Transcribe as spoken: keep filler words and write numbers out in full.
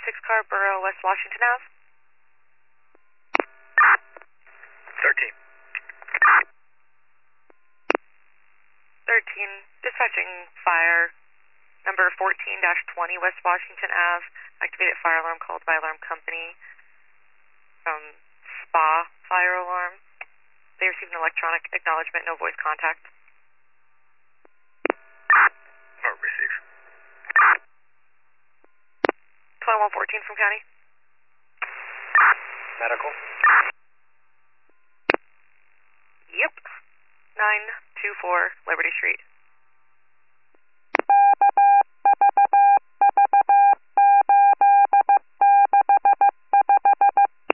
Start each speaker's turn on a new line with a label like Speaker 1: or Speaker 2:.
Speaker 1: six car, Borough, West Washington Ave.
Speaker 2: thirteen.
Speaker 1: thirteen, dispatching fire, number fourteen dash twenty, West Washington Ave. Activated fire alarm called by alarm company from Spa Fire Alarm. They received an electronic acknowledgement, no voice contact.
Speaker 2: Oh, receive.
Speaker 1: twenty-one fourteen from county.
Speaker 2: Medical.
Speaker 1: Yep. nine two four Liberty Street.